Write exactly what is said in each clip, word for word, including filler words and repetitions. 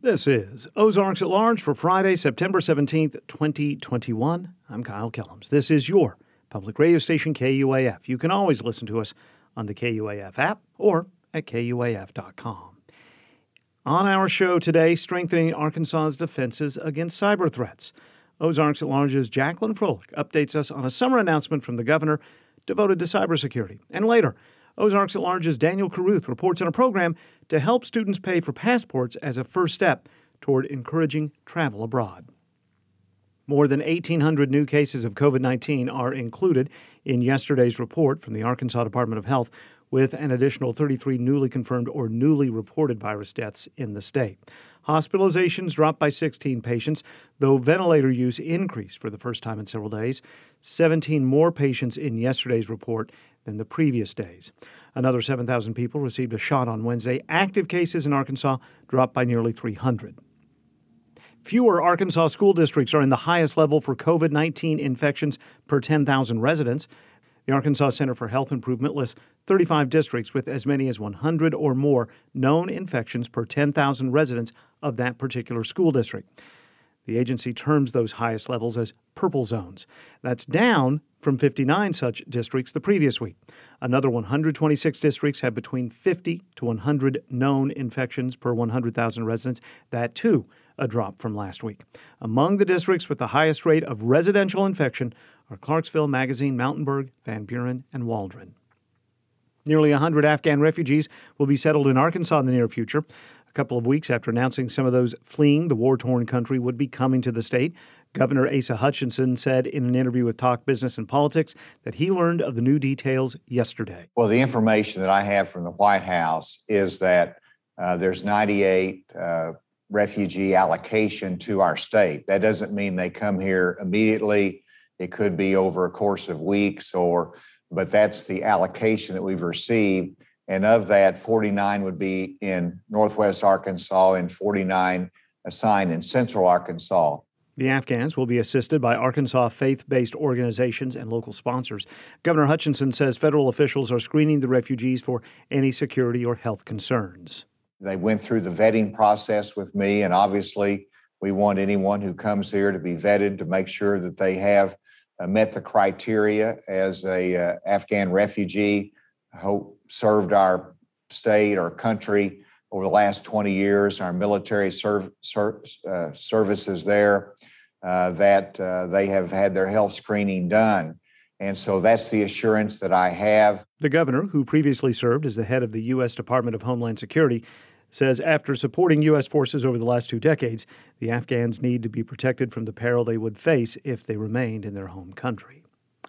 This is Ozarks at Large for Friday, September seventeenth, twenty twenty-one. I'm Kyle Kellums. This is your public radio station, K U A F. You can always listen to us on the K U A F app or at K U A F dot com. On our show today, strengthening Arkansas's defenses against cyber threats. Ozarks at Large's Jacqueline Froelich updates us on a summer announcement from the governor devoted to cybersecurity. And later, Ozarks at Large's Daniel Carruth reports on a program to help students pay for passports as a first step toward encouraging travel abroad. More than eighteen hundred new cases of covid nineteen are included in yesterday's report from the Arkansas Department of Health, with an additional thirty-three newly confirmed or newly reported virus deaths in the state. Hospitalizations dropped by sixteen patients, though ventilator use increased for the first time in several days. seventeen more patients in yesterday's report than the previous days. Another seven thousand people received a shot on Wednesday. Active cases in Arkansas dropped by nearly three hundred. Fewer Arkansas school districts are in the highest level for covid nineteen infections per ten thousand residents. The Arkansas Center for Health Improvement lists thirty-five districts with as many as one hundred or more known infections per ten thousand residents of that particular school district. The agency terms those highest levels as purple zones. That's down from fifty-nine such districts the previous week. Another one hundred twenty-six districts have between fifty to one hundred known infections per one hundred thousand residents. That, too, a drop from last week. Among the districts with the highest rate of residential infection are Clarksville, Magazine, Mountainburg, Van Buren, and Waldron. Nearly one hundred Afghan refugees will be settled in Arkansas in the near future. A couple of weeks after announcing some of those fleeing the war-torn country would be coming to the state, Governor Asa Hutchinson said in an interview with Talk Business and Politics that he learned of the new details yesterday. Well, the information that I have from the White House is that uh, there's ninety-eight uh, refugee allocation to our state. That doesn't mean they come here immediately. It could be over a course of weeks, or but that's the allocation that we've received. And of that, forty-nine would be in Northwest Arkansas and forty-nine assigned in Central Arkansas. The Afghans will be assisted by Arkansas faith-based organizations and local sponsors. Governor Hutchinson says federal officials are screening the refugees for any security or health concerns. They went through the vetting process with me, and obviously we want anyone who comes here to be vetted to make sure that they have uh, met the criteria as a uh, Afghan refugee who served our state or country over the last twenty years, our military serv- ser- uh, services there, uh, that uh, they have had their health screening done. And so that's the assurance that I have. The governor, who previously served as the head of the U S Department of Homeland Security, says after supporting U S forces over the last two decades, the Afghans need to be protected from the peril they would face if they remained in their home country.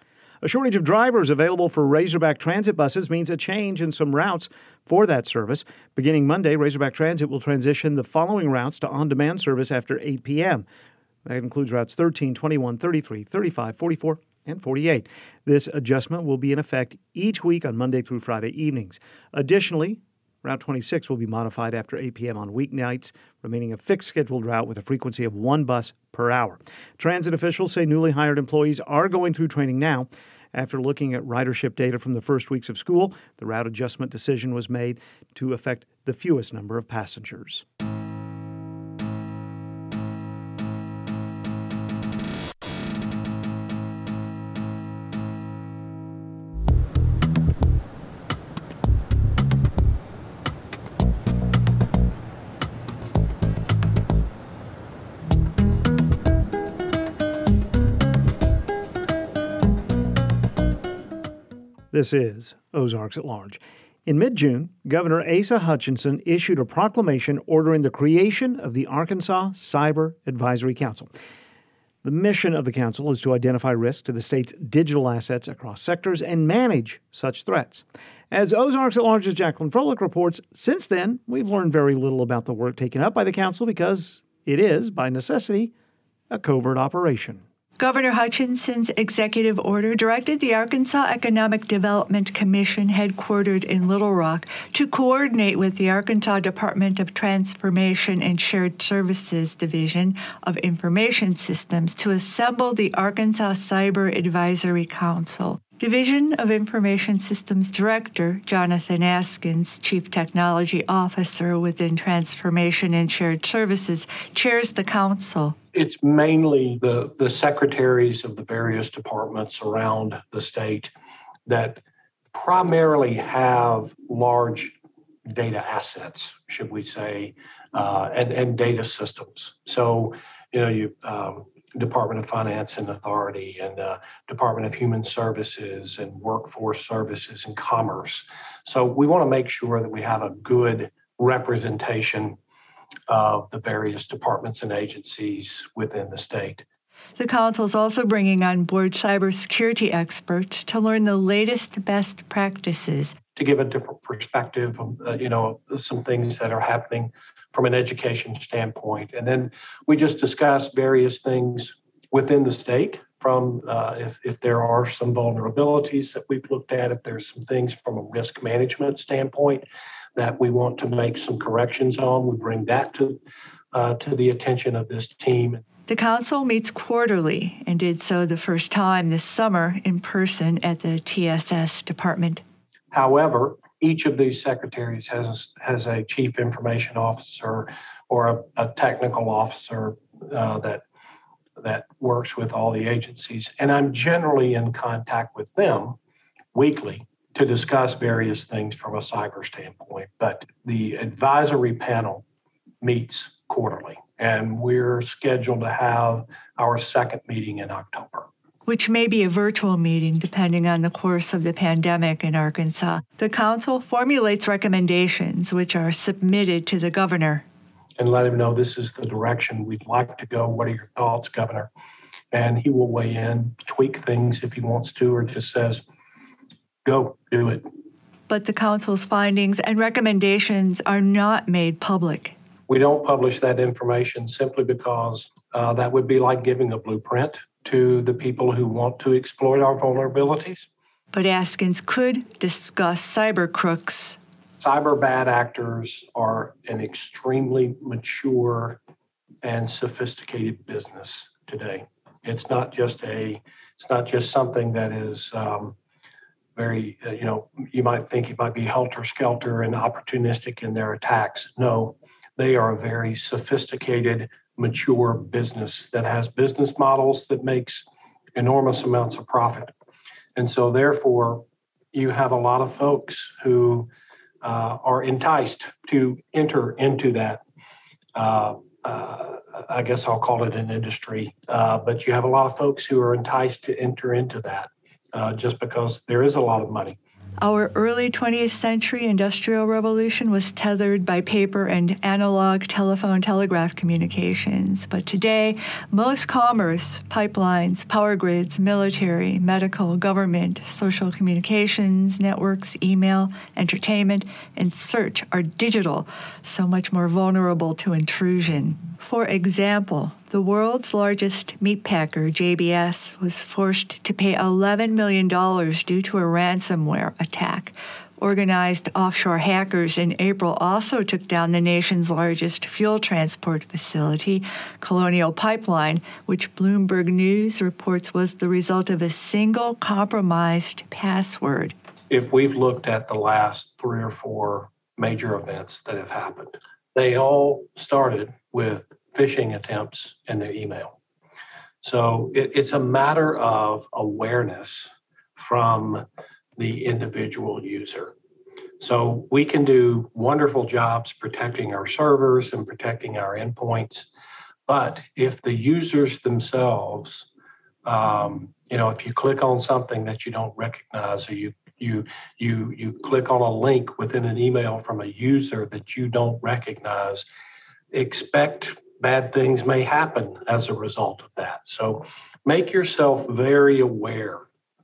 A shortage of drivers available for Razorback Transit buses means a change in some routes for that service. Beginning Monday, Razorback Transit will transition the following routes to on-demand service after eight p.m. That includes routes thirteen, twenty-one, thirty-three, thirty-five, forty-four, and forty-eight. This adjustment will be in effect each week on Monday through Friday evenings. Additionally, Route twenty-six will be modified after eight p.m. on weeknights, remaining a fixed scheduled route with a frequency of one bus per hour. Transit officials say newly hired employees are going through training now. After looking at ridership data from the first weeks of school, the route adjustment decision was made to affect the fewest number of passengers. This is Ozarks at Large. In mid-June, Governor Asa Hutchinson issued a proclamation ordering the creation of the Arkansas Cyber Advisory Council. The mission of the council is to identify risks to the state's digital assets across sectors and manage such threats. As Ozarks at Large's Jacqueline Froelich reports, since then, we've learned very little about the work taken up by the council because it is, by necessity, a covert operation. Governor Hutchinson's executive order directed the Arkansas Economic Development Commission, headquartered in Little Rock, to coordinate with the Arkansas Department of Transformation and Shared Services Division of Information Systems to assemble the Arkansas Cyber Advisory Council. Division of Information Systems Director Jonathan Askins, Chief Technology Officer within Transformation and Shared Services, chairs the council. It's mainly the, the secretaries of the various departments around the state that primarily have large data assets, should we say, uh, and, and data systems. So, you know, you um, Department of Finance and Authority and uh, Department of Human Services and Workforce Services and Commerce. So we want to make sure that we have a good representation of the various departments and agencies within the state. The council is also bringing on board cybersecurity experts to learn the latest best practices. To give a different perspective of, uh, you know, some things that are happening from an education standpoint. And then we just discussed various things within the state from uh, if, if there are some vulnerabilities that we've looked at, if there's some things from a risk management standpoint that we want to make some corrections on, we bring that to uh, to the attention of this team. The council meets quarterly and did so the first time this summer in person at the T S S department. However, each of these secretaries has has a chief information officer or a, a technical officer uh, that that works with all the agencies, and I'm generally in contact with them weekly to discuss various things from a cyber standpoint. But the advisory panel meets quarterly, and we're scheduled to have our second meeting in October, which may be a virtual meeting depending on the course of the pandemic in Arkansas. The council formulates recommendations which are submitted to the governor. And let him know this is the direction we'd like to go. What are your thoughts, Governor? And he will weigh in, tweak things if he wants to, or just says, go, do it. But the council's findings and recommendations are not made public. We don't publish that information simply because uh, that would be like giving a blueprint to the people who want to exploit our vulnerabilities. But Askins could discuss cyber crooks. Cyber bad actors are an extremely mature and sophisticated business today. It's not just a, it's not just something that is um, very, uh, you know, you might think it might be helter-skelter and opportunistic in their attacks. No, they are a very sophisticated, mature business that has business models that makes enormous amounts of profit. And so therefore, you have a lot of folks who uh, are enticed to enter into that. Uh, uh, I guess I'll call it an industry, uh, but you have a lot of folks who are enticed to enter into that uh, just because there is a lot of money. Our early twentieth century industrial revolution was tethered by paper and analog telephone telegraph communications. But today, most commerce, pipelines, power grids, military, medical, government, social communications, networks, email, entertainment, and search are digital, so much more vulnerable to intrusion. For example, the world's largest meat packer, J B S, was forced to pay eleven million dollars due to a ransomware attack. Organized offshore hackers in April also took down the nation's largest fuel transport facility, Colonial Pipeline, which Bloomberg News reports was the result of a single compromised password. If we've looked at the last three or four major events that have happened, they all started with phishing attempts in their email. So it, it's a matter of awareness from the individual user. So we can do wonderful jobs protecting our servers and protecting our endpoints, but if the users themselves, um, you know, if you click on something that you don't recognize, or you you you you click on a link within an email from a user that you don't recognize, expect bad things may happen as a result of that. So make yourself very aware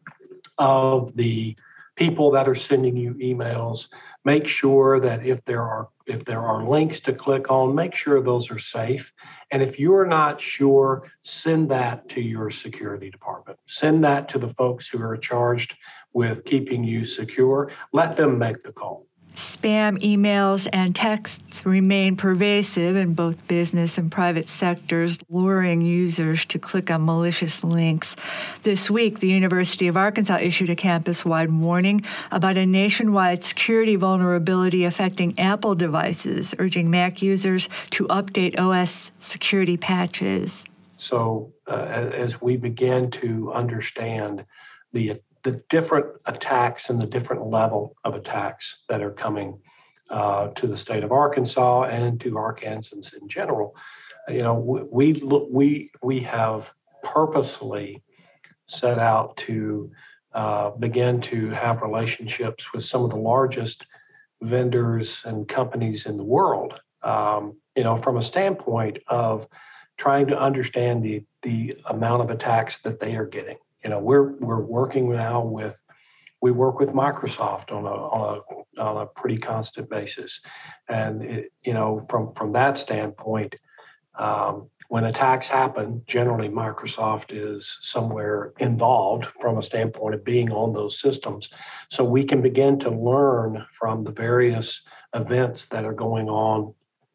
of the people that are sending you emails. Make sure that if there are if there are links to click on, make sure those are safe. And if you're not sure, send that to your security department. Send that to the folks who are charged with keeping you secure. Let them make the call. Spam emails and texts remain pervasive in both business and private sectors, luring users to click on malicious links. This week, the University of Arkansas issued a campus-wide warning about a nationwide security vulnerability affecting Apple devices, urging Mac users to update O S security patches. So uh, as we begin to understand the the different attacks and the different level of attacks that are coming uh, to the state of Arkansas and to Arkansans in general, you know, we we we, we have purposely set out to uh, begin to have relationships with some of the largest vendors and companies in the world, um, you know, from a standpoint of trying to understand the the amount of attacks that they are getting. You know, we're we're working now with, we work with Microsoft on a on a on a pretty constant basis, and it, you know, from from that standpoint, um, when attacks happen, generally Microsoft is somewhere involved from a standpoint of being on those systems, so we can begin to learn from the various events that are going on,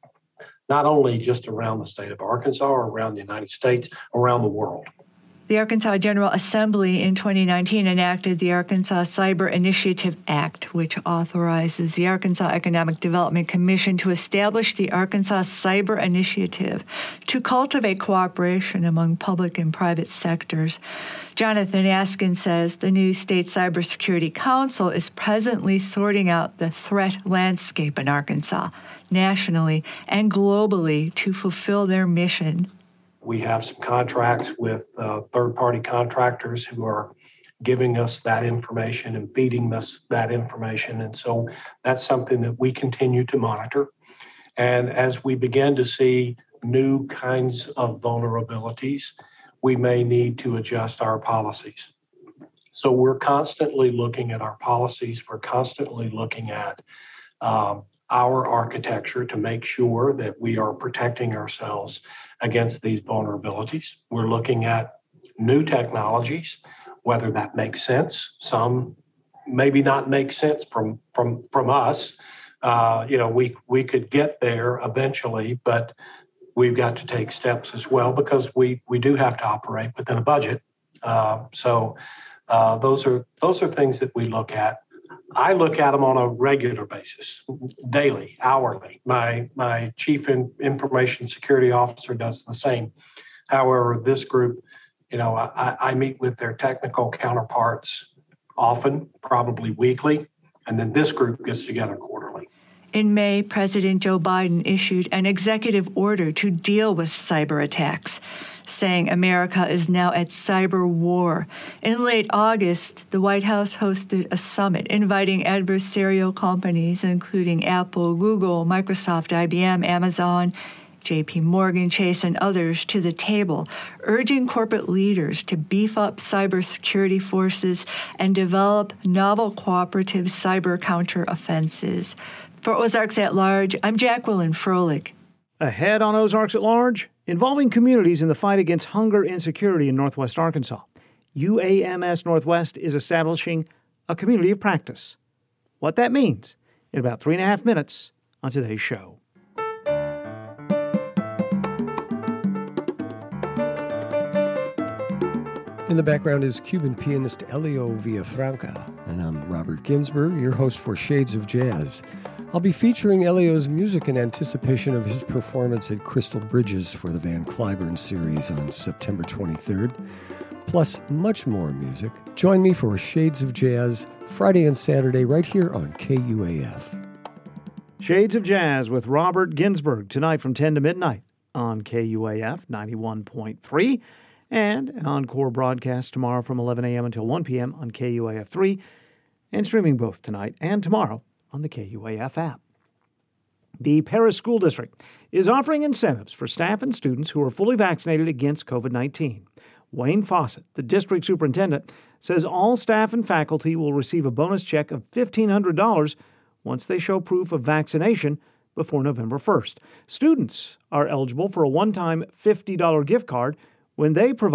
not only just around the state of Arkansas or around the United States, around the world. The Arkansas General Assembly in twenty nineteen enacted the Arkansas Cyber Initiative Act, which authorizes the Arkansas Economic Development Commission to establish the Arkansas Cyber Initiative to cultivate cooperation among public and private sectors. Jonathan Askin says the new State Cybersecurity Council is presently sorting out the threat landscape in Arkansas, nationally and globally, to fulfill their mission. We have some contracts with uh, third-party contractors who are giving us that information and feeding us that information. And so that's something that we continue to monitor. And as we begin to see new kinds of vulnerabilities, we may need to adjust our policies. So we're constantly looking at our policies. We're constantly looking at um, our architecture to make sure that we are protecting ourselves against these vulnerabilities. We're looking at new technologies, whether that makes sense. Some maybe not make sense from from from us. Uh, you know, we we could get there eventually, but we've got to take steps as well because we we do have to operate within a budget. Uh, so uh, those are those are things that we look at. I look at them on a regular basis, daily, hourly. My my chief in, information security officer does the same. However, this group, you know, I, I meet with their technical counterparts often, probably weekly, and then this group gets together quarterly. In May, President Joe Biden issued an executive order to deal with cyber attacks, saying America is now at cyber war. In late August, the White House hosted a summit inviting adversarial companies, including Apple, Google, Microsoft, I B M, Amazon, J P Morgan, Chase, and others to the table, urging corporate leaders to beef up cybersecurity forces and develop novel cooperative cyber counteroffenses. For Ozarks at Large, I'm Jacqueline Froelich. Ahead on Ozarks at Large, involving communities in the fight against hunger insecurity in Northwest Arkansas. U A M S Northwest is establishing a community of practice. What that means in about three and a half minutes on today's show. In the background is Cuban pianist Elio Villafranca, and I'm Robert Ginsburg, your host for Shades of Jazz. I'll be featuring Elio's music in anticipation of his performance at Crystal Bridges for the Van Cliburn series on September twenty-third, plus much more music. Join me for Shades of Jazz Friday and Saturday right here on K U A F. Shades of Jazz with Robert Ginsburg tonight from ten to midnight on K U A F ninety-one point three. And an encore broadcast tomorrow from eleven a.m. until one p.m. on K U A F three, and streaming both tonight and tomorrow on the K U A F app. The Paris School District is offering incentives for staff and students who are fully vaccinated against covid nineteen. Wayne Fawcett, the district superintendent, says all staff and faculty will receive a bonus check of fifteen hundred dollars once they show proof of vaccination before November first. Students are eligible for a one-time fifty dollars gift card when they provide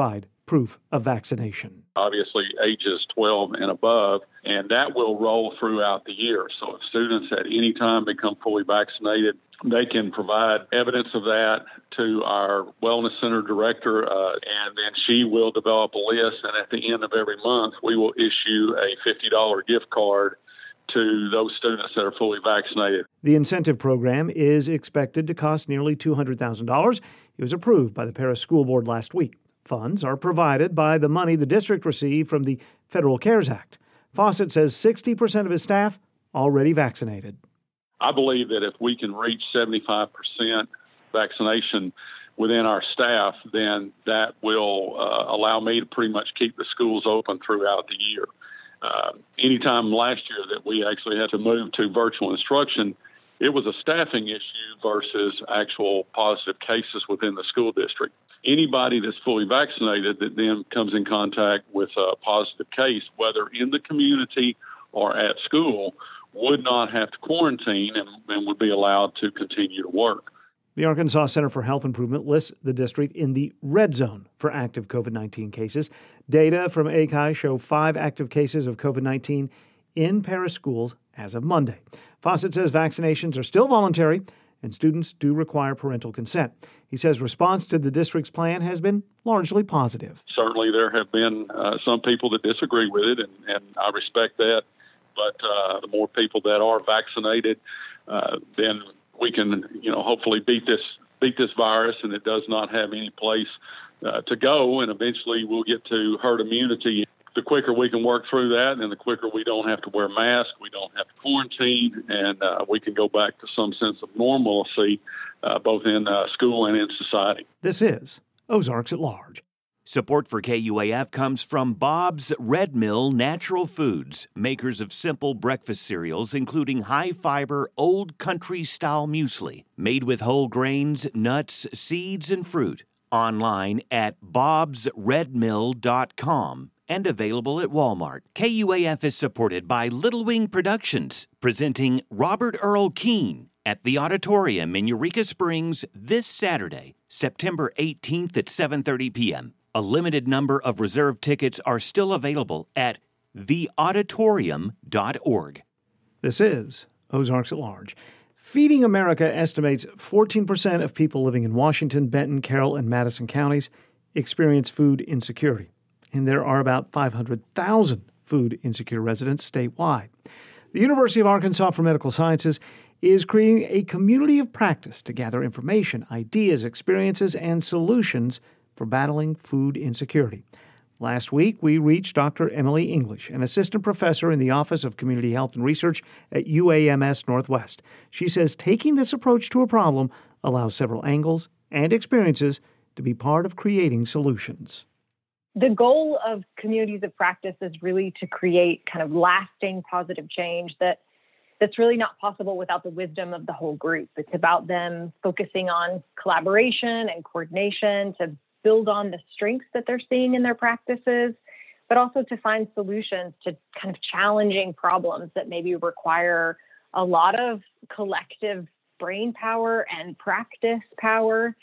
proof of vaccination. Obviously, ages twelve and above, and that will roll throughout the year. So if students at any time become fully vaccinated, they can provide evidence of that to our Wellness Center director, uh, and then she will develop a list, and at the end of every month, we will issue a fifty dollars gift card to those students that are fully vaccinated. The incentive program is expected to cost nearly two hundred thousand dollars. It was approved by the Paris School Board last week. Funds are provided by the money the district received from the Federal CARES Act. Fawcett says sixty percent of his staff already vaccinated. I believe that if we can reach seventy-five percent vaccination within our staff, then that will uh, allow me to pretty much keep the schools open throughout the year. Uh, anytime last year that we actually had to move to virtual instruction, it was a staffing issue versus actual positive cases within the school district. Anybody that's fully vaccinated that then comes in contact with a positive case, whether in the community or at school, would not have to quarantine and, and would be allowed to continue to work. The Arkansas Center for Health Improvement lists the district in the red zone for active COVID nineteen cases. Data from A C I show five active cases of COVID nineteen in Paris schools as of Monday. Fawcett says vaccinations are still voluntary and students do require parental consent. He says response to the district's plan has been largely positive. Certainly there have been uh, some people that disagree with it, and, and I respect that. But uh, the more people that are vaccinated, uh, then we can, you know, hopefully beat this beat this virus, and it does not have any place uh, to go. And eventually, we'll get to herd immunity. The quicker we can work through that, and the quicker we don't have to wear masks, we don't have to quarantine, and uh, we can go back to some sense of normalcy, uh, both in uh, school and in society. This is Ozarks at Large. Support for K U A F comes from Bob's Red Mill Natural Foods, makers of simple breakfast cereals, including high-fiber, old country-style muesli, made with whole grains, nuts, seeds, and fruit. Online at bobs red mill dot com and available at Walmart. K U A F is supported by Little Wing Productions, presenting Robert Earl Keen at the Auditorium in Eureka Springs this Saturday, September eighteenth at seven thirty p.m. A limited number of reserved tickets are still available at the auditorium dot org. This is Ozarks at Large. Feeding America estimates fourteen percent of people living in Washington, Benton, Carroll, and Madison counties experience food insecurity. And there are about five hundred thousand food insecure residents statewide. The University of Arkansas for Medical Sciences is creating a community of practice to gather information, ideas, experiences, and solutions for battling food insecurity. Last week, we reached Doctor Emily English, an assistant professor in the Office of Community Health and Research at U A M S Northwest. She says taking this approach to a problem allows several angles and experiences to be part of creating solutions. The goal of communities of practice is really to create kind of lasting positive change that that's really not possible without the wisdom of the whole group. It's about them focusing on collaboration and coordination to build on the strengths that they're seeing in their practices, but also to find solutions to kind of challenging problems that maybe require a lot of collective brain power and practice power.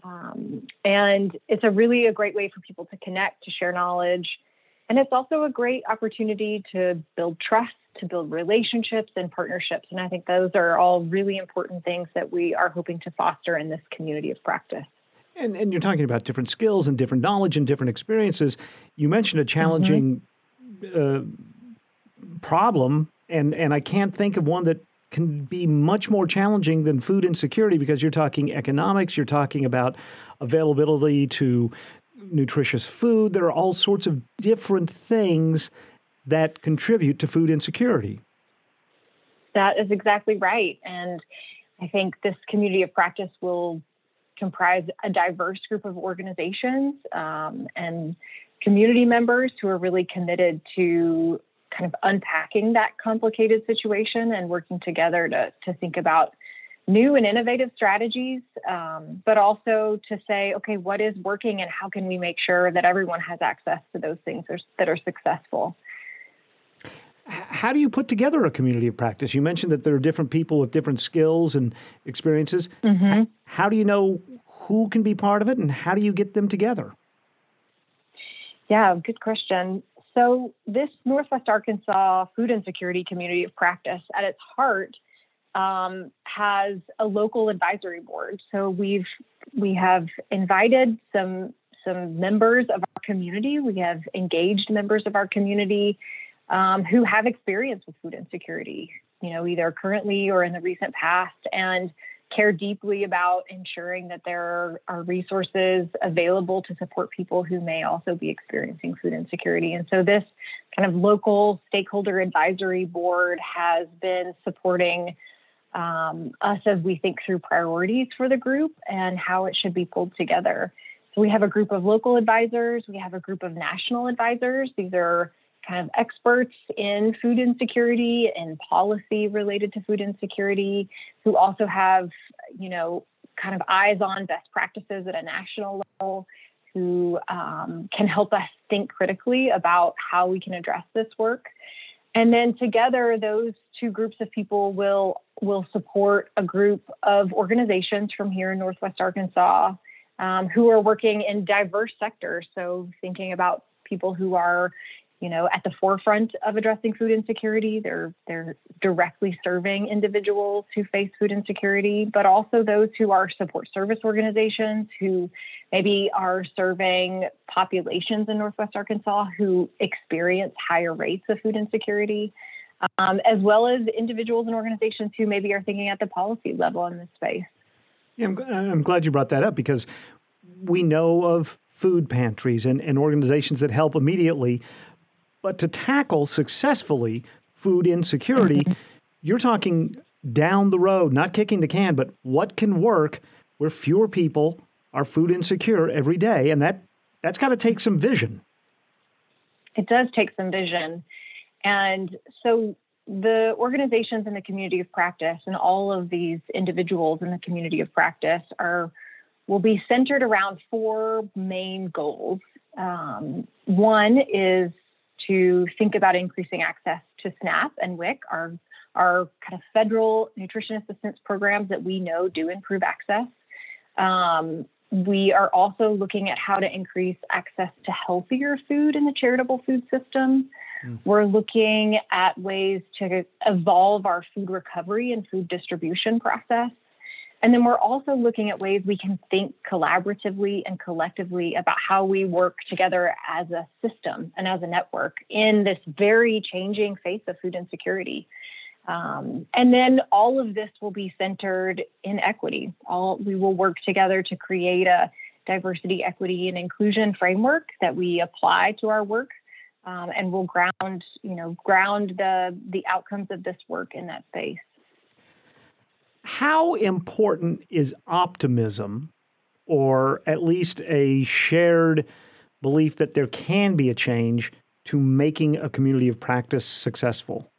Um, and it's a really a great way for people to connect, to share knowledge. And it's also a great opportunity to build trust, to build relationships and partnerships. And I think those are all really important things that we are hoping to foster in this community of practice. And, and you're talking about different skills and different knowledge and different experiences. You mentioned a challenging mm-hmm. uh, problem, and, and I can't think of one that can be much more challenging than food insecurity, because you're talking economics, you're talking about availability to nutritious food. There are all sorts of different things that contribute to food insecurity. That is exactly right. And I think this community of practice will comprise a diverse group of organizations um, and community members who are really committed to kind of unpacking that complicated situation and working together to, to think about new and innovative strategies, um, but also to say, okay, what is working and how can we make sure that everyone has access to those things that are successful? How do you put together a community of practice? You mentioned that there are different people with different skills and experiences. Mm-hmm. How do you know who can be part of it, and how do you get them together? Yeah, good question. So this Northwest Arkansas Food Insecurity Community of Practice at its heart um, has a local advisory board. So we've we have invited some some members of our community. We have engaged members of our community um, who have experience with food insecurity, you know, either currently or in the recent past, and care deeply about ensuring that there are resources available to support people who may also be experiencing food insecurity. And so this kind of local stakeholder advisory board has been supporting um, us as we think through priorities for the group and how it should be pulled together. So we have a group of local advisors. We have a group of national advisors. These are kind of experts in food insecurity and policy related to food insecurity, who also have, you know, kind of eyes on best practices at a national level, who um, can help us think critically about how we can address this work. And then together, those two groups of people will will support a group of organizations from here in Northwest Arkansas um, who are working in diverse sectors. So thinking about people who are, you know, at the forefront of addressing food insecurity. They're they're directly serving individuals who face food insecurity, but also those who are support service organizations who maybe are serving populations in Northwest Arkansas who experience higher rates of food insecurity, um, as well as individuals and organizations who maybe are thinking at the policy level in this space. Yeah, I'm, I'm glad you brought that up, because we know of food pantries and, and organizations that help immediately. But to tackle successfully food insecurity, mm-hmm. you're talking down the road, not kicking the can, but what can work where fewer people are food insecure every day. And that, that's got to take some vision. It does take some vision. And so the organizations in the community of practice and all of these individuals in the community of practice are will be centered around four main goals. Um, one is to think about increasing access to SNAP and W I C, our, our kind of federal nutrition assistance programs that we know do improve access. Um, we are also looking at how to increase access to healthier food in the charitable food system. Mm. We're looking at ways to evolve our food recovery and food distribution process. And then we're also looking at ways we can think collaboratively and collectively about how we work together as a system and as a network in this very changing face of food insecurity. Um, and then all of this will be centered in equity. All we will work together to create a diversity, equity, and inclusion framework that we apply to our work, um, and will ground, you know, ground the the outcomes of this work in that space. How important is optimism, or at least a shared belief that there can be a change, to making a community of practice successful?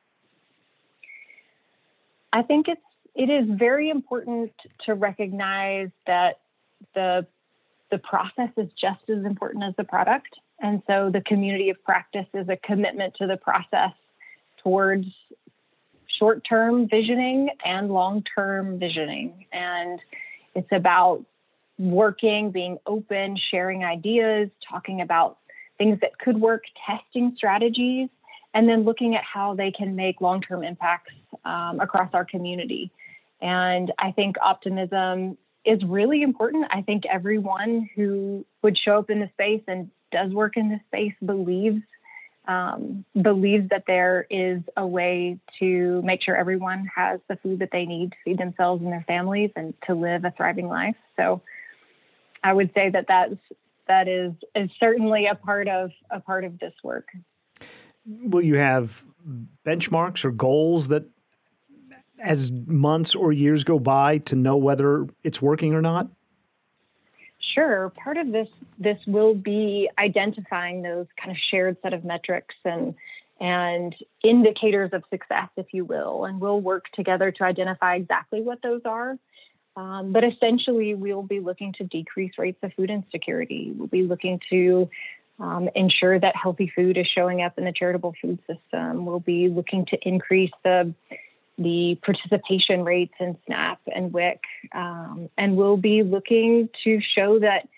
I think it's it is very important to recognize that the the process is just as important as the product. And so the community of practice is a commitment to the process towards short-term visioning and long-term visioning. And it's about working, being open, sharing ideas, talking about things that could work, testing strategies, and then looking at how they can make long-term impacts um, across our community. And I think optimism is really important. I think everyone who would show up in the space and does work in this space believes Um, believes that there is a way to make sure everyone has the food that they need to feed themselves and their families and to live a thriving life. So I would say that that's, that is, is certainly a part of a part of this work. Will you have benchmarks or goals that, as months or years go by, to know whether it's working or not? Sure. Part of this this will be identifying those kind of shared set of metrics and and indicators of success, if you will, and we'll work together to identify exactly what those are. Um, but essentially, we'll be looking to decrease rates of food insecurity. We'll be looking to um, ensure that healthy food is showing up in the charitable food system. We'll be looking to increase the the participation rates in SNAP and W I C, um, and we'll be looking to show that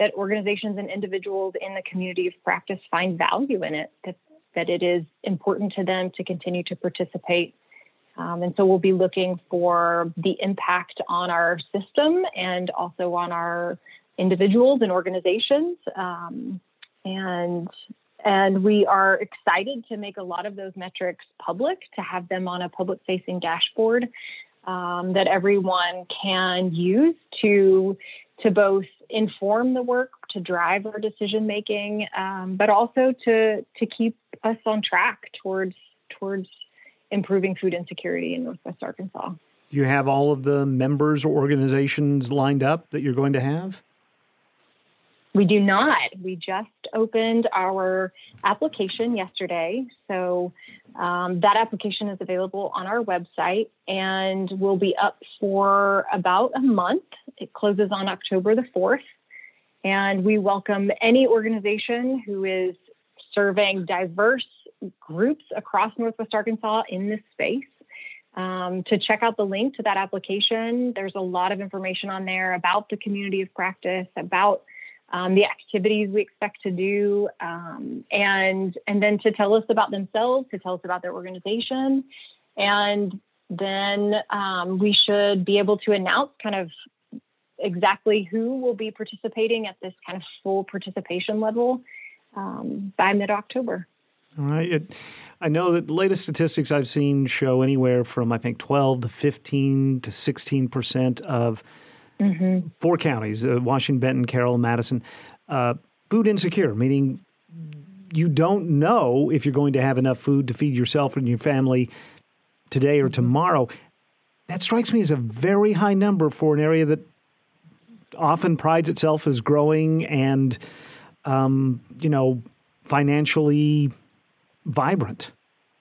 that organizations and individuals in the community of practice find value in it, that, that it is important to them to continue to participate. Um, and so we'll be looking for the impact on our system and also on our individuals and organizations. Um, and and we are excited to make a lot of those metrics public, to have them on a public-facing dashboard um, that everyone can use to to both inform the work, to drive our decision-making, um, but also to to keep us on track towards towards improving food insecurity in Northwest Arkansas. Do you have all of the members or organizations lined up that you're going to have? We do not. We just opened our application yesterday. So um, that application is available on our website and will be up for about a month. It closes on October the fourth. And we welcome any organization who is serving diverse groups across Northwest Arkansas in this space um, to check out the link to that application. There's a lot of information on there about the community of practice, about Um, the activities we expect to do, um, and and then to tell us about themselves, to tell us about their organization. And then um, we should be able to announce kind of exactly who will be participating at this kind of full participation level um, by mid-October. All right. It, I know that the latest statistics I've seen show anywhere from, I think, twelve to fifteen to sixteen percent of Mm-hmm. four counties, uh, Washington, Benton, Carroll, Madison, uh, food insecure, meaning you don't know if you're going to have enough food to feed yourself and your family today or tomorrow. That strikes me as a very high number for an area that often prides itself as growing and, um, you know, financially vibrant.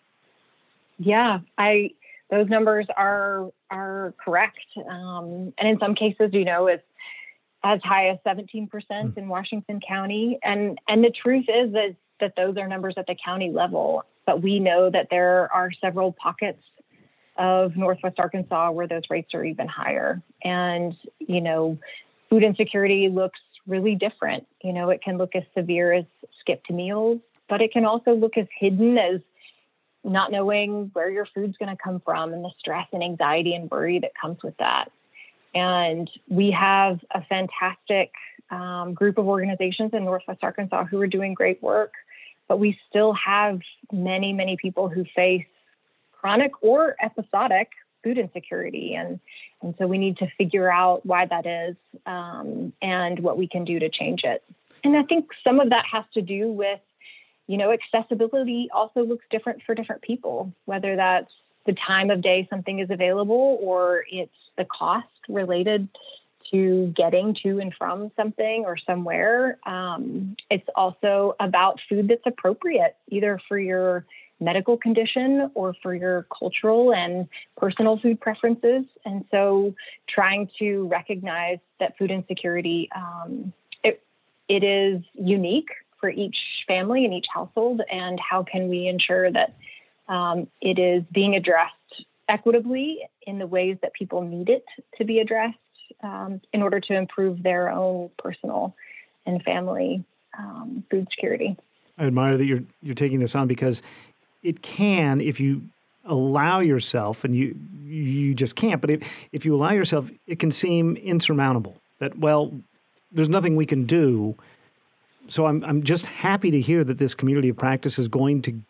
Yeah, I... Those numbers are are correct, um, and in some cases, you know, it's as high as seventeen percent in Washington County. And and the truth is that that those are numbers at the county level. But we know that there are several pockets of Northwest Arkansas where those rates are even higher. And you know, food insecurity looks really different. You know, it can look as severe as skipped meals, but it can also look as hidden as not knowing where your food's going to come from and the stress and anxiety and worry that comes with that. And we have a fantastic um, group of organizations in Northwest Arkansas who are doing great work, but we still have many, many people who face chronic or episodic food insecurity. And, and so we need to figure out why that is um, and what we can do to change it. And I think some of that has to do with You know, accessibility also looks different for different people, whether that's the time of day something is available or it's the cost related to getting to and from something or somewhere. Um, it's also about food that's appropriate, either for your medical condition or for your cultural and personal food preferences. And so trying to recognize that food insecurity, um, it, it is unique for each family and each household, and how can we ensure that um, it is being addressed equitably in the ways that people need it to be addressed um, in order to improve their own personal and family um, food security. I admire that you're you're taking this on, because it can, if you allow yourself, and you you just can't, but if, if you allow yourself, it can seem insurmountable, that, well, there's nothing we can do. So I'm I'm just happy to hear that this community of practice is going to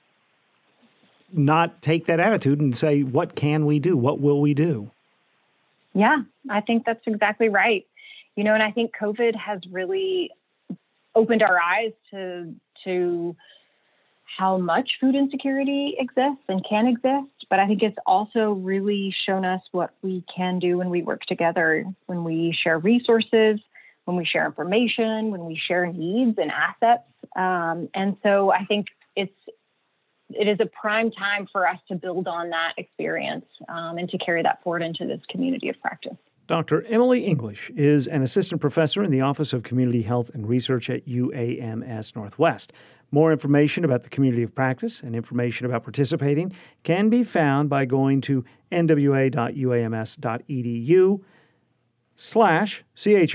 not take that attitude and say, what can we do? What will we do? Yeah, I think that's exactly right. You know, and I think COVID has really opened our eyes to to how much food insecurity exists and can exist. But I think it's also really shown us what we can do when we work together, when we share resources, when we share information, when we share needs and assets. Um, and so I think it's it is a prime time for us to build on that experience um, and to carry that forward into this community of practice. Doctor Emily English is an assistant professor in the Office of Community Health and Research at U A M S Northwest. More information about the community of practice and information about participating can be found by going to n w a dot u a m s dot e d u slash C H R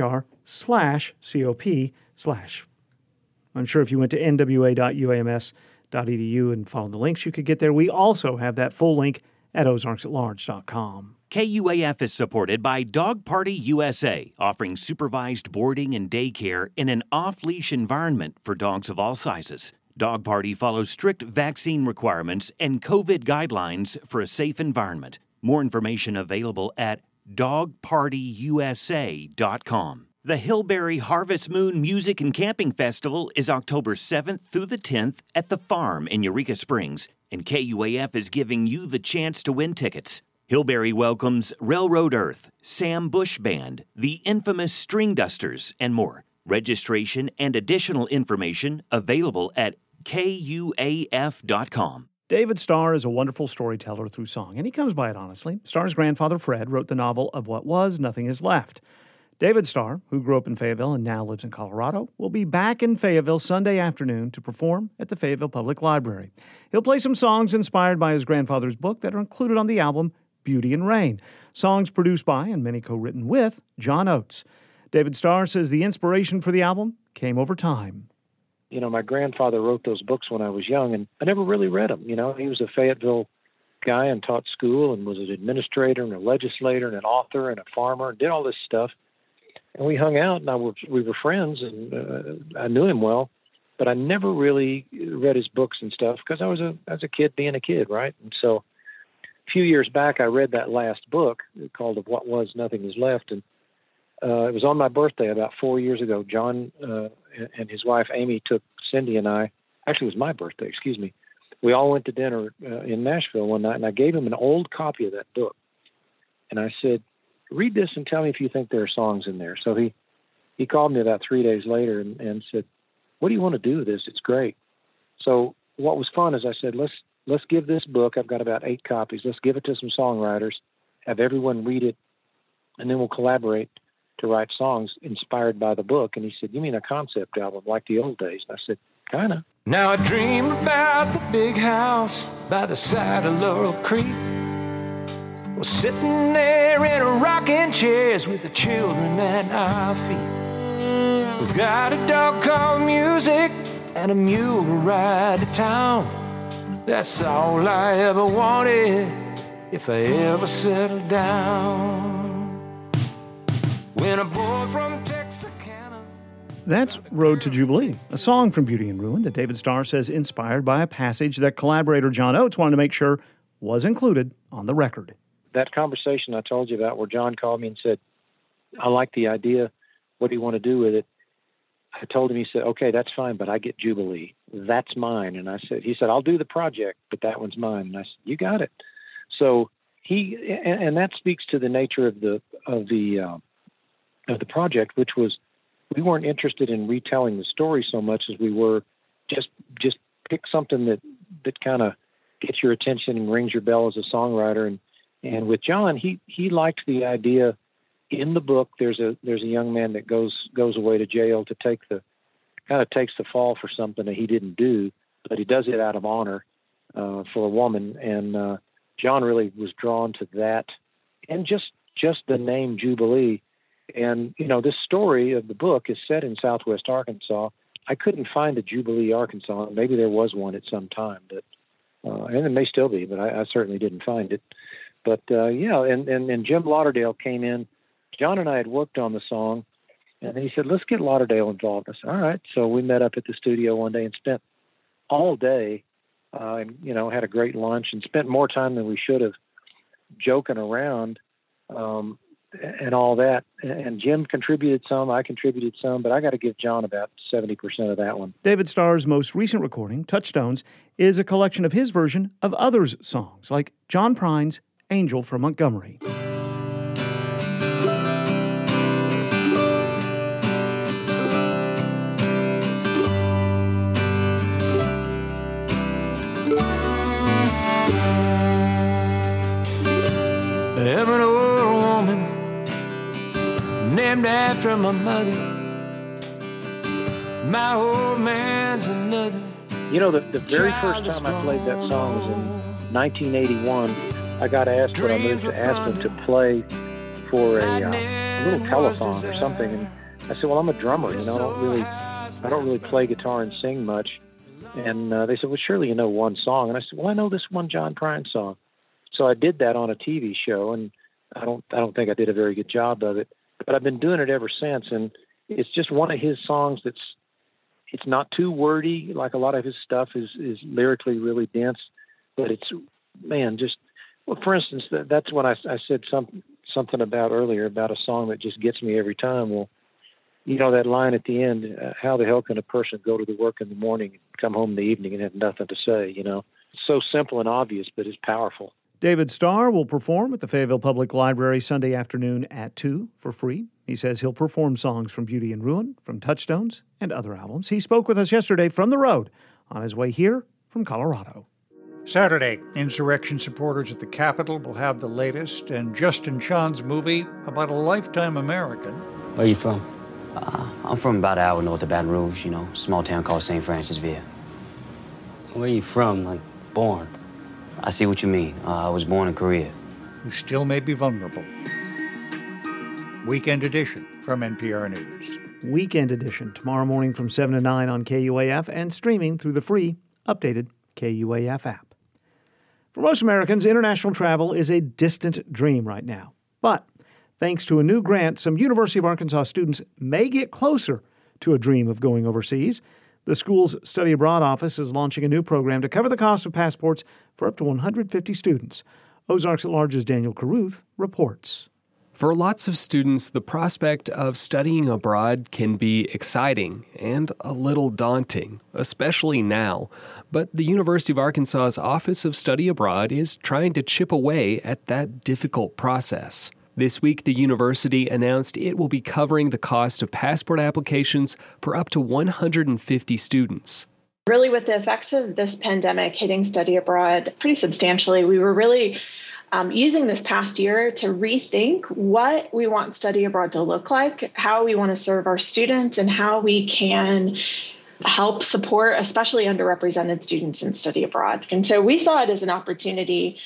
slash COP slash. I'm sure if you went to n w a dot u a m s dot e d u and followed the links, you could get there. We also have that full link at ozarks at large dot com. K U A F is supported by Dog Party U S A, offering supervised boarding and daycare in an off-leash environment for dogs of all sizes. Dog Party follows strict vaccine requirements and COVID guidelines for a safe environment. More information available at dog party u s a dot com. The Hillberry Harvest Moon Music and Camping Festival is October seventh through the tenth at the Farm in Eureka Springs, and K U A F is giving you the chance to win tickets. Hillberry welcomes Railroad Earth, Sam Bush Band, the infamous String Dusters, and more. Registration and additional information available at K U A F dot com. David Starr is a wonderful storyteller through song, and he comes by it honestly. Starr's grandfather, Fred, wrote the novel Of What Was, Nothing Is Left. David Starr, who grew up in Fayetteville and now lives in Colorado, will be back in Fayetteville Sunday afternoon to perform at the Fayetteville Public Library. He'll play some songs inspired by his grandfather's book that are included on the album Beauty and Rain, songs produced by and many co-written with John Oates. David Starr says the inspiration for the album came over time. You know, my grandfather wrote those books when I was young, and I never really read them. You know, he was a Fayetteville guy and taught school and was an administrator and a legislator and an author and a farmer and did all this stuff. And we hung out, and I was, we were friends, and uh, I knew him well, but I never really read his books and stuff because I was a as a kid being a kid, right? And so a few years back, I read that last book called Of What Was, Nothing Is Left, and uh, it was on my birthday about four years ago. John uh, and his wife, Amy, took Cindy and I, actually it was my birthday, excuse me. We all went to dinner uh, in Nashville one night, and I gave him an old copy of that book. And I said, read this and tell me if you think there are songs in there. So he, he called me about three days later and, and said, what do you want to do with this? It's great. So what was fun is I said, let's let's give this book, I've got about eight copies, let's give it to some songwriters, have everyone read it, and then we'll collaborate to write songs inspired by the book. And he said, you mean a concept album like the old days? And I said, kind of. Now I dream about the big house by the side of Laurel Creek. We're sitting there in a rocking chairs with the children at our feet. We've got a dog called Music and a mule to ride to town. That's all I ever wanted if I ever settled down. When a boy from Texarkana. That's Road to Jubilee, a song from Beauty and Ruin that David Starr says inspired by a passage that collaborator John Oates wanted to make sure was included on the record. That conversation I told you about where John called me and said, I like the idea. What do you want to do with it? I told him, he said, okay, that's fine, but I get Jubilee. That's mine. And I said, he said, I'll do the project, but that one's mine. And I said, you got it. So he, and, and that speaks to the nature of the, of the, uh, of the project, which was, we weren't interested in retelling the story so much as we were just, just pick something that, that kind of gets your attention and rings your bell as a songwriter. And, and with John, he, he liked the idea. In the book, there's a there's a young man that goes goes away to jail to take the kind of takes the fall for something that he didn't do, but he does it out of honor uh, for a woman. And uh, John really was drawn to that, and just just the name Jubilee. And you know, this story of the book is set in Southwest Arkansas. I couldn't find a Jubilee, Arkansas. Maybe there was one at some time, but uh, and it may still be, but I, I certainly didn't find it. But uh, yeah, and, and and Jim Lauderdale came in. John and I had worked on the song, and he said, let's get Lauderdale involved. I said, all right. So we met up at the studio one day and spent all day, uh, and, you know, had a great lunch and spent more time than we should have joking around um, and all that. And Jim contributed some, I contributed some, but I got to give John about seventy percent of that one. David Starr's most recent recording, Touchstones, is a collection of his version of others' songs, like John Prine's Angel from Montgomery. I'm an old woman named after my mother. My old man's another. You know, the, the very first time I played that song was in nineteen eighty-one. I got asked when I moved to Aspen to play for a, uh, a little telethon or something. And I said, well, I'm a drummer, you know, I don't really, I don't really play guitar and sing much. And uh, they said, well, surely you know one song. And I said, well, I know this one John Prine song. So I did that on a T V show, and I don't, I don't think I did a very good job of it. But I've been doing it ever since, and it's just one of his songs that's, it's not too wordy, like a lot of his stuff is, is lyrically really dense, but it's, man, just, well, for instance, that, that's when I, I said some, something about earlier about a song that just gets me every time. Well, you know, that line at the end, uh, how the hell can a person go to the work in the morning and come home in the evening and have nothing to say, you know? It's so simple and obvious, but it's powerful. David Starr will perform at the Fayetteville Public Library Sunday afternoon at two for free. He says he'll perform songs from Beauty and Ruin, from Touchstones, and other albums. He spoke with us yesterday from the road on his way here from Colorado. Saturday, insurrection supporters at the Capitol will have the latest in Justin Chon's movie about a lifetime American. Where are you from? Uh, I'm from about an hour north of Baton Rouge, you know, small town called Saint Francisville. Where are you from, like, born? I see what you mean. Uh, I was born in Korea. Who still may be vulnerable. Weekend Edition from N P R News. Weekend Edition tomorrow morning from seven to nine on K U A F and streaming through the free, updated K U A F app. For most Americans, international travel is a distant dream right now. But thanks to a new grant, some University of Arkansas students may get closer to a dream of going overseas. The school's Study Abroad office is launching a new program to cover the cost of passports for up to one hundred fifty students. Ozarks at Large's Daniel Carruth reports. For lots of students, the prospect of studying abroad can be exciting and a little daunting, especially now. But the University of Arkansas's Office of Study Abroad is trying to chip away at that difficult process. This week, the university announced it will be covering the cost of passport applications for up to one hundred fifty students. Really, with the effects of this pandemic hitting study abroad pretty substantially, we were really um, using this past year to rethink what we want study abroad to look like, how we want to serve our students, and how we can help support especially underrepresented students in study abroad. And so we saw it as an opportunity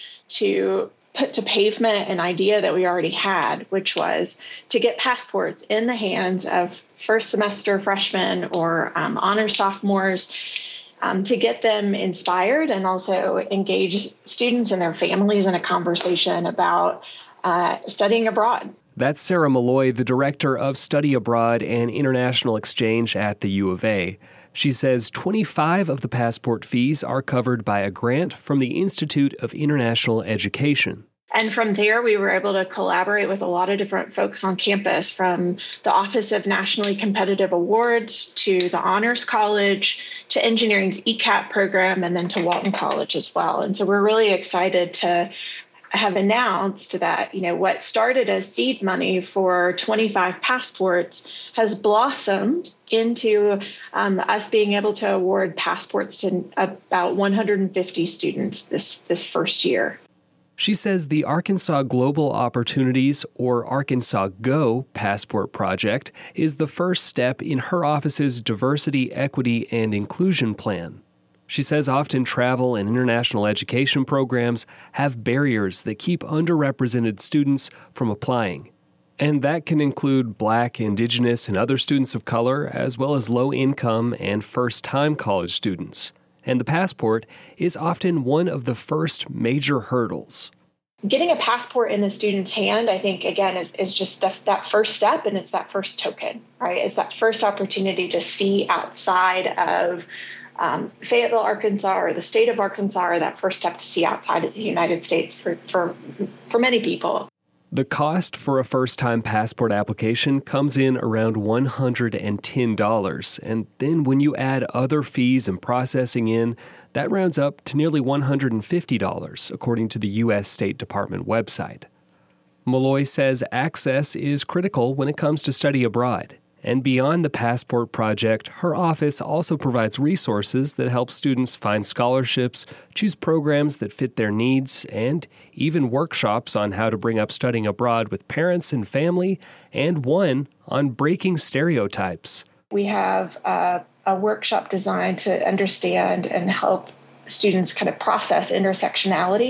to put to pavement an idea that we already had, which was to get passports in the hands of first semester freshmen or um, honor sophomores, um, to get them inspired and also engage students and their families in a conversation about uh, studying abroad. That's Sarah Malloy, the director of Study Abroad and International Exchange at the U of A. She says twenty-five of the passport fees are covered by a grant from the Institute of International Education. And from there, we were able to collaborate with a lot of different folks on campus, from the Office of Nationally Competitive Awards to the Honors College to engineering's E C A P program, and then to Walton College as well. And so we're really excited to have announced that, you know, what started as seed money for twenty-five passports has blossomed into um, us being able to award passports to about one hundred fifty students this, this first year. She says the Arkansas Global Opportunities, or Arkansas Go, passport project is the first step in her office's diversity, equity, and inclusion plan. She says often travel and international education programs have barriers that keep underrepresented students from applying. And that can include Black, Indigenous, and other students of color, as well as low-income and first-time college students. And the passport is often one of the first major hurdles. Getting a passport in a student's hand, I think, again, is, is just the, that first step, and it's that first token, right? It's that first opportunity to see outside of um, Fayetteville, Arkansas, or the state of Arkansas, or that first step to see outside of the United States for, for, for many people. The cost for a first-time passport application comes in around one hundred ten dollars, and then when you add other fees and processing in, that rounds up to nearly one hundred fifty dollars, according to the U S State Department website. Malloy says access is critical when it comes to study abroad. And beyond the Passport Project, her office also provides resources that help students find scholarships, choose programs that fit their needs, and even workshops on how to bring up studying abroad with parents and family, and one on breaking stereotypes. We have a, a workshop designed to understand and help students kind of process intersectionality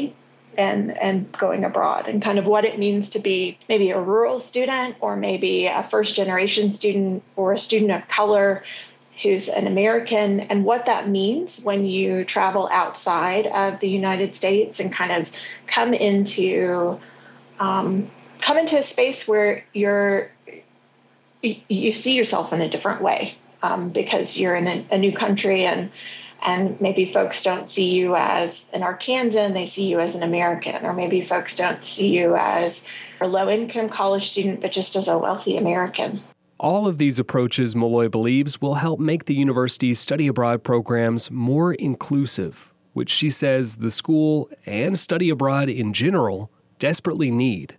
and and going abroad, and kind of what it means to be maybe a rural student or maybe a first generation student or a student of color who's an American, and what that means when you travel outside of the United States and kind of come into um, come into a space where you're you see yourself in a different way um, because you're in a, a new country, and and maybe folks don't see you as an Arkansan, they see you as an American, or maybe folks don't see you as a low-income college student, but just as a wealthy American. All of these approaches, Malloy believes, will help make the university's study abroad programs more inclusive, which she says the school and study abroad in general desperately need.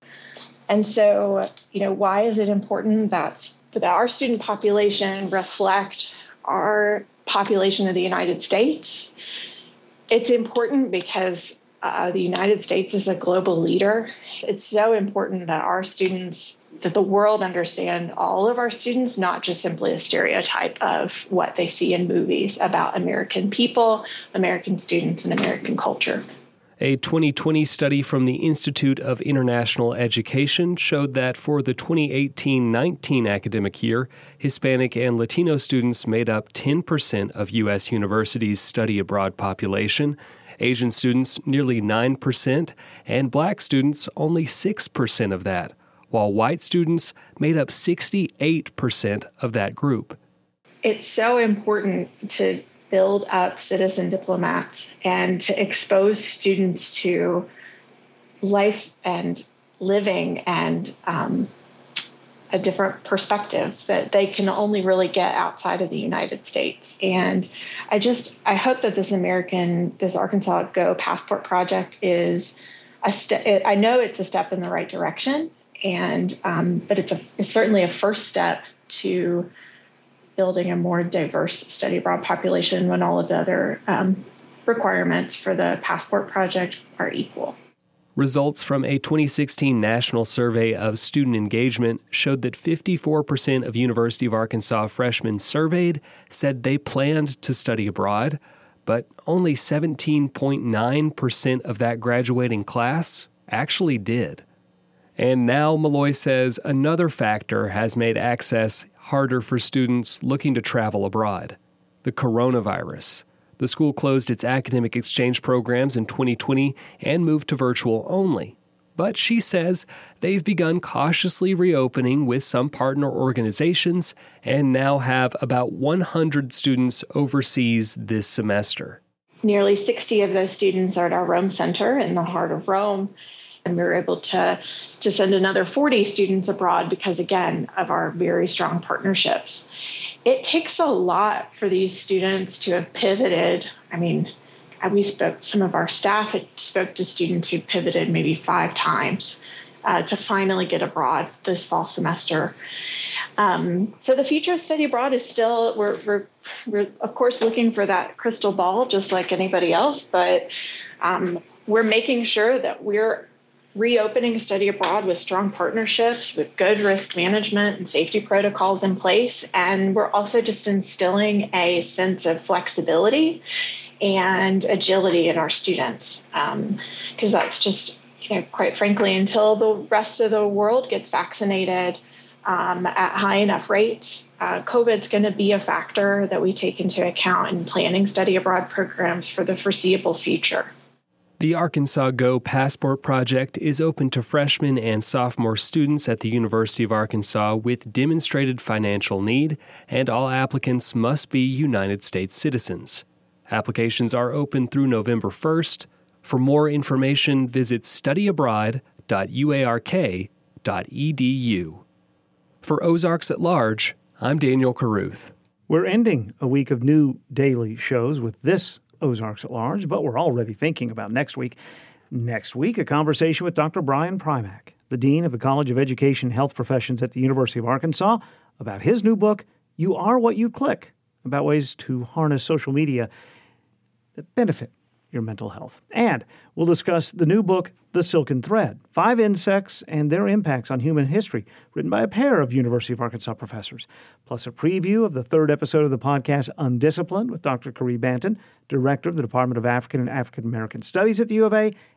And so, you know, why is it important that, that our student population reflect our population of the United States? It's important because uh, the United States is a global leader. It's so important that our students, that the world understand all of our students, not just simply a stereotype of what they see in movies about American people, American students, and American culture. A twenty twenty study from the Institute of International Education showed that for the twenty eighteen nineteen academic year, Hispanic and Latino students made up ten percent of U S universities' study abroad population, Asian students nearly nine percent, and black students only six percent of that, while white students made up sixty-eight percent of that group. It's so important to build up citizen diplomats and to expose students to life and living and um, a different perspective that they can only really get outside of the United States. And I just, I hope that this American, this Arkansas Go Passport Project is a step, I know it's a step in the right direction, and um, but it's, a, it's certainly a first step to building a more diverse study abroad population when all of the other um, requirements for the Passport Project are equal. Results from a twenty sixteen national survey of student engagement showed that fifty-four percent of University of Arkansas freshmen surveyed said they planned to study abroad, but only seventeen point nine percent of that graduating class actually did. And now, Malloy says, another factor has made access harder for students looking to travel abroad: the coronavirus. The school closed its academic exchange programs in twenty twenty and moved to virtual only. But she says they've begun cautiously reopening with some partner organizations and now have about one hundred students overseas this semester. Nearly sixty of those students are at our Rome Center in the heart of Rome. And we were able to, to send another forty students abroad because, again, of our very strong partnerships. It takes a lot for these students to have pivoted. I mean, we spoke, some of our staff had spoke to students who pivoted maybe five times uh, to finally get abroad this fall semester. Um, so the future of study abroad is still, we're, we're, we're, of course, looking for that crystal ball just like anybody else, but um, we're making sure that we're reopening study abroad with strong partnerships, with good risk management and safety protocols in place. And we're also just instilling a sense of flexibility and agility in our students. Because um, that's just, you know, quite frankly, until the rest of the world gets vaccinated um, at high enough rates, uh, COVID's going to be a factor that we take into account in planning study abroad programs for the foreseeable future. The Arkansas Go Passport Project is open to freshmen and sophomore students at the University of Arkansas with demonstrated financial need, and all applicants must be United States citizens. Applications are open through November first. For more information, visit study abroad dot u a r k dot e d u. For Ozarks at Large, I'm Daniel Carruth. We're ending a week of new daily shows with this Ozarks at Large, but we're already thinking about next week. Next week, a conversation with Doctor Brian Primack, the Dean of the College of Education and Health Professions at the University of Arkansas, about his new book, You Are What You Click, about ways to harness social media that benefit your mental health. And we'll discuss the new book, The Silken Thread, Five Insects and Their Impacts on Human History, written by a pair of University of Arkansas professors, plus a preview of the third episode of the podcast, Undisciplined, with Doctor Caree Banton, Director of the Department of African and African American Studies at the U of A,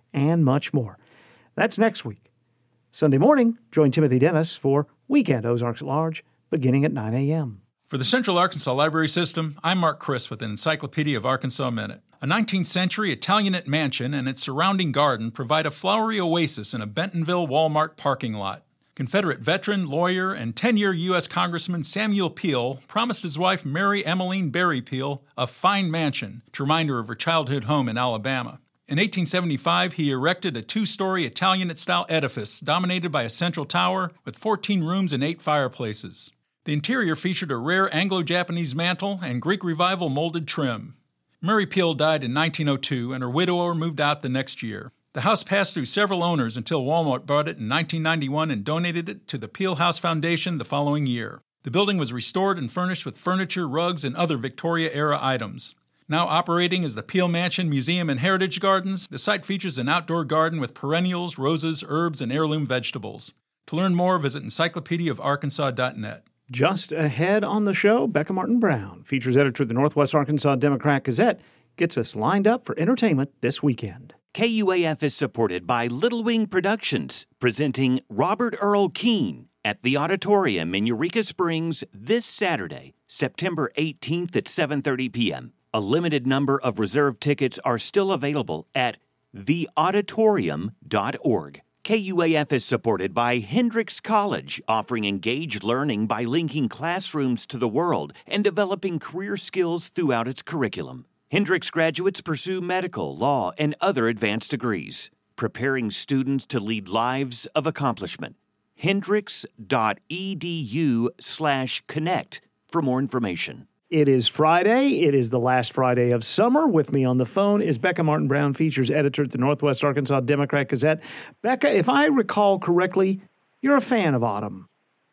and much more. That's next week. Sunday morning, join Timothy Dennis for Weekend Ozarks at Large, beginning at nine a.m. For the Central Arkansas Library System, I'm Mark Chris with an Encyclopedia of Arkansas Minute. A nineteenth century Italianate mansion and its surrounding garden provide a flowery oasis in a Bentonville Walmart parking lot. Confederate veteran, lawyer, and ten-year U S Congressman Samuel Peel promised his wife Mary Emmeline Berry Peel a fine mansion to remind her of her childhood home in Alabama. In eighteen seventy-five, he erected a two-story Italianate-style edifice dominated by a central tower with fourteen rooms and eight fireplaces. The interior featured a rare Anglo-Japanese mantel and Greek Revival molded trim. Mary Peel died in nineteen oh two, and her widower moved out the next year. The house passed through several owners until Walmart bought it in nineteen ninety-one and donated it to the Peel House Foundation the following year. The building was restored and furnished with furniture, rugs, and other Victoria-era items. Now operating as the Peel Mansion Museum and Heritage Gardens, the site features an outdoor garden with perennials, roses, herbs, and heirloom vegetables. To learn more, visit encyclopedia of arkansas dot net. Just ahead on the show, Becca Martin Brown, features editor of the Northwest Arkansas Democrat Gazette, gets us lined up for entertainment this weekend. K U A F is supported by Little Wing Productions, presenting Robert Earl Keen at the Auditorium in Eureka Springs this Saturday, September eighteenth at seven thirty p.m. A limited number of reserved tickets are still available at the auditorium dot org. K U A F is supported by Hendrix College, offering engaged learning by linking classrooms to the world and developing career skills throughout its curriculum. Hendrix graduates pursue medical, law, and other advanced degrees, preparing students to lead lives of accomplishment. hendrix dot e d u slash connect for more information. It is Friday. It is the last Friday of summer. With me on the phone is Becca Martin Brown, features editor at the Northwest Arkansas Democrat Gazette. Becca, if I recall correctly, you're a fan of autumn.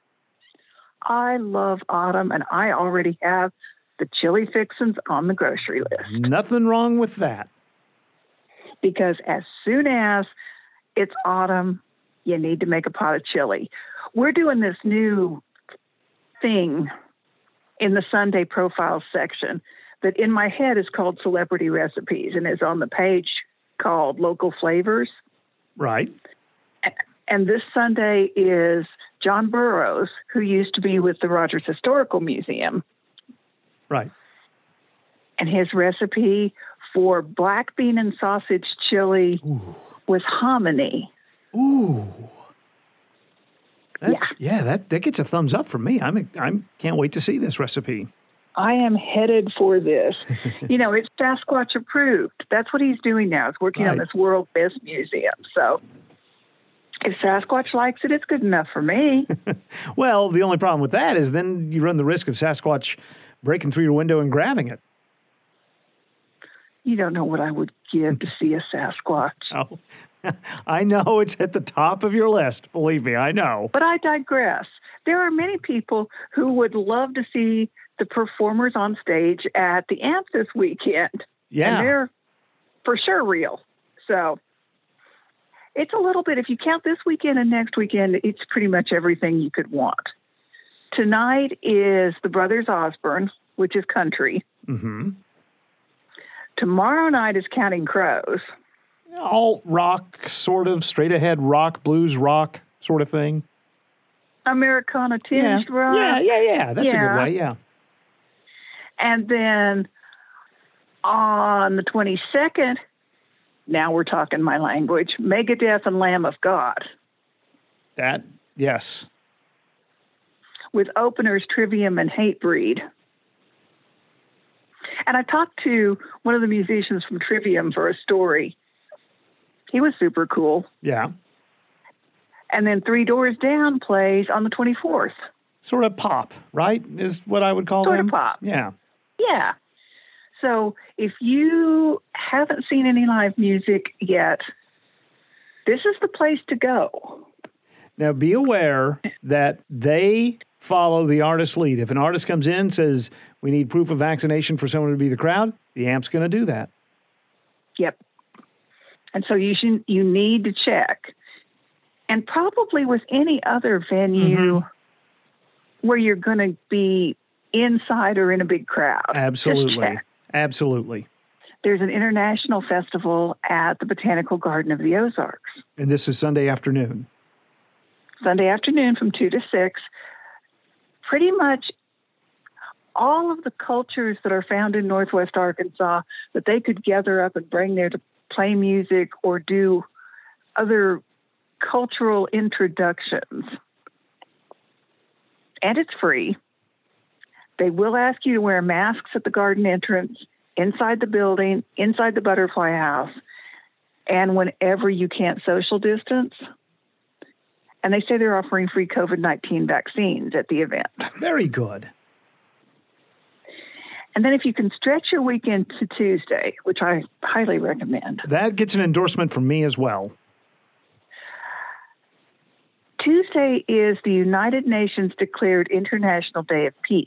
I love autumn, and I already have the chili fixins on the grocery list. Nothing wrong with that. Because as soon as it's autumn, you need to make a pot of chili. We're doing this new thing in the Sunday Profiles section that in my head is called Celebrity Recipes and is on the page called Local Flavors. Right. And this Sunday is John Burroughs, who used to be with the Rogers Historical Museum. Right. And his recipe for black bean and sausage chili Ooh. with hominy. Ooh. That, yeah, yeah, that, that gets a thumbs up from me. I'm I'm can't wait to see this recipe. I am headed for this. You know, it's Sasquatch approved. That's what he's doing now. He's working right. on this World Best Museum. So if Sasquatch likes it, it's good enough for me. Well, the only problem with that is then you run the risk of Sasquatch breaking through your window and grabbing it. You don't know what I would give to see a Sasquatch. Oh. I know it's at the top of your list. Believe me, I know. But I digress. There are many people who would love to see the performers on stage at the A M P this weekend. Yeah. And they're for sure real. So it's a little bit, if you count this weekend and next weekend, it's pretty much everything you could want. Tonight is the Brothers Osborne, which is country. Mm-hmm. Tomorrow night is Counting Crows. Alt rock, sort of straight ahead rock, blues rock sort of thing. Americana tinged yeah. rock. Yeah, yeah, yeah. That's yeah. a good way, yeah. And then on the twenty-second, now we're talking my language, Megadeth and Lamb of God. That, yes. With openers Trivium and Hatebreed. And I talked to one of the musicians from Trivium for a story. He was super cool. Yeah. And then Three Doors Down plays on the twenty-fourth. Sort of pop, right, is what I would call sort them? Sort of pop. Yeah. Yeah. So if you haven't seen any live music yet, this is the place to go. Now, be aware that they follow the artist's lead. If an artist comes in and says, we need proof of vaccination for someone to be the crowd, the A M P's going to do that. Yep. And so you should, you need to check. And probably with any other venue mm-hmm. where you're going to be inside or in a big crowd. Absolutely. Absolutely. there's an international festival at the Botanical Garden of the Ozarks. And this is Sunday afternoon. Sunday afternoon from two to six. Pretty much all of the cultures that are found in Northwest Arkansas that they could gather up and bring there to play music or do other cultural introductions. And it's free. They will ask you to wear masks at the garden entrance, inside the building, inside the butterfly house, and whenever you can't social distance. And they say they're offering free COVID nineteen vaccines at the event. Very good. And then if you can stretch your weekend to Tuesday, which I highly recommend. That gets an endorsement from me as well. Tuesday is the United Nations declared International Day of Peace.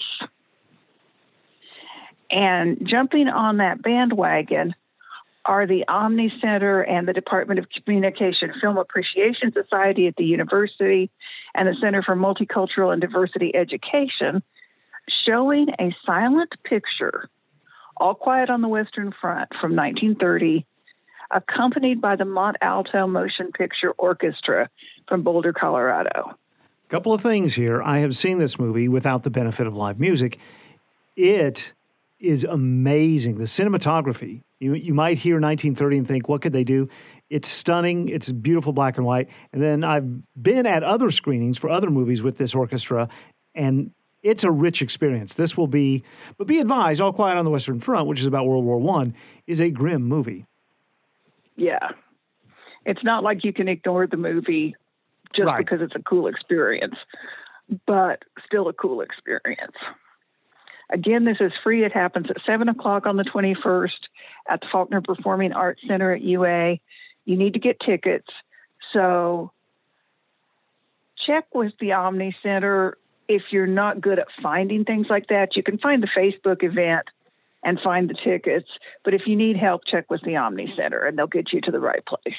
And jumping on that bandwagon are the Omni Center and the Department of Communication Film Appreciation Society at the university and the Center for Multicultural and Diversity Education, showing a silent picture, All Quiet on the Western Front from nineteen thirty, accompanied by the Mont Alto Motion Picture Orchestra from Boulder, Colorado. Couple of things here. I have seen this movie without the benefit of live music. It is amazing. The cinematography, you, you might hear nineteen thirty and think, what could they do? It's stunning. It's beautiful black and white. And then I've been at other screenings for other movies with this orchestra, and it's a rich experience. This will be, but be advised, All Quiet on the Western Front, which is about World War One, is a grim movie. Yeah. It's not like you can ignore the movie just right. because it's a cool experience, but still a cool experience. Again, this is free. It happens at seven o'clock on the twenty-first at the Faulkner Performing Arts Center at U A. You need to get tickets. So check with the Omni Center. If you're not good at finding things like that, you can find the Facebook event and find the tickets. But if you need help, check with the Omni Center, and they'll get you to the right place.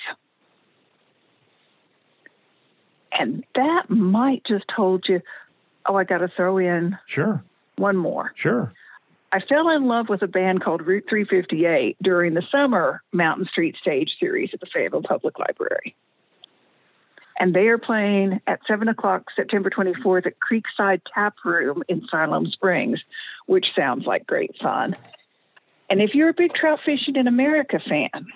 And that might just hold you. Oh, I got to throw in Sure. one more. Sure. I fell in love with a band called Route three fifty-eight during the summer Mountain Street Stage series at the Fayetteville Public Library. And they are playing at seven o'clock September twenty-fourth at Creekside Tap Room in Siloam Springs, which sounds like great fun. And if you're a big Trout Fishing in America fan,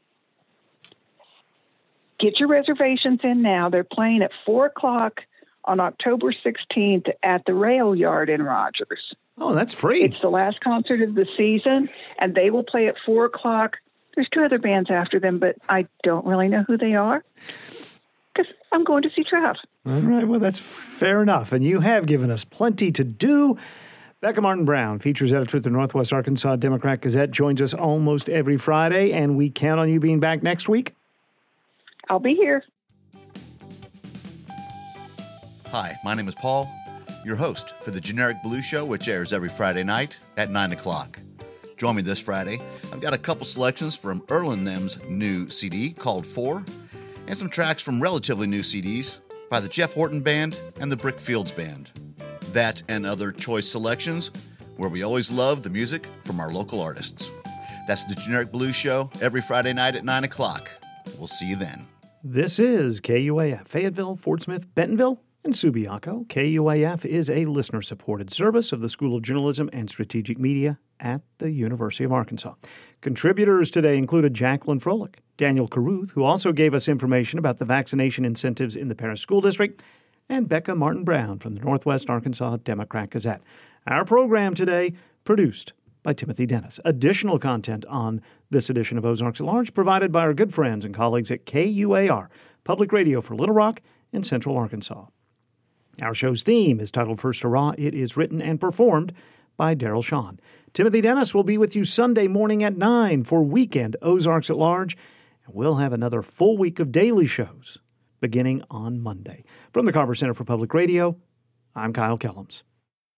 get your reservations in now. They're playing at four o'clock on October sixteenth at the Rail Yard in Rogers. Oh, that's free. It's the last concert of the season, and they will play at four o'clock. There's two other bands after them, but I don't really know who they are because I'm going to see Trout. All right, well, that's fair enough. And you have given us plenty to do. Becca Martin Brown, features editor at the Northwest Arkansas Democrat Gazette, joins us almost every Friday, and we count on you being back next week. I'll be here. Hi, my name is Paul, your host for the Generic Blues Show, which airs every Friday night at nine o'clock. Join me this Friday. I've got a couple selections from Earl and Them's new C D called Four, and some tracks from relatively new C Ds by the Jeff Horton Band and the Brick Fields Band. That and other choice selections, where we always love the music from our local artists. That's the Generic Blues Show every Friday night at nine o'clock. We'll see you then. This is K U A F, Fayetteville, Fort Smith, Bentonville, and Subiaco. K U A F is a listener-supported service of the School of Journalism and Strategic Media at the University of Arkansas. Contributors today included Jacqueline Froelich, Daniel Caruth, who also gave us information about the vaccination incentives in the Paris School District, and Becca Martin Brown from the Northwest Arkansas Democrat Gazette. Our program today produced by Timothy Dennis. Additional content on this edition of Ozarks at Large provided by our good friends and colleagues at K U A R, Public Radio for Little Rock and Central Arkansas. Our show's theme is titled First Hurrah. It is written and performed by Daryl Shawn. Timothy Dennis will be with you Sunday morning at nine for Weekend Ozarks at Large, and we'll have another full week of daily shows beginning on Monday. From the Carver Center for Public Radio, I'm Kyle Kellums.